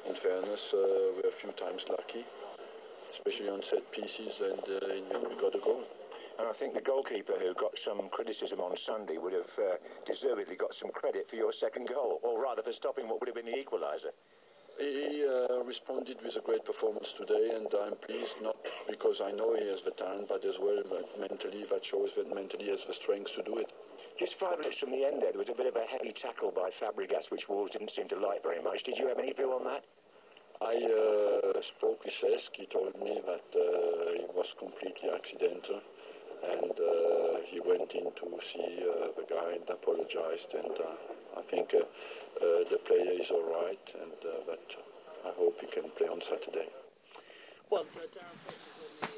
In fairness, we're a few times lucky, especially on set pieces, and in the end we got a goal. And I think the goalkeeper who got some criticism on Sunday would have deservedly got some credit for your second goal, or rather for stopping what would have been the equaliser. He responded with a great performance today, and I'm pleased, not because I know he has the talent, but as well that mentally, that shows that mentally he has the strength to do it. Just 5 minutes from the end there was a bit of a heavy tackle by Fabregas, which Wolves didn't seem to like very much. Did you have any view on that? I spoke with Cesc. He told me that it was completely accidental, and he went in to see the guy and apologized, and I think the player is all right, and that I hope he can play on Saturday. Well, Darren Fox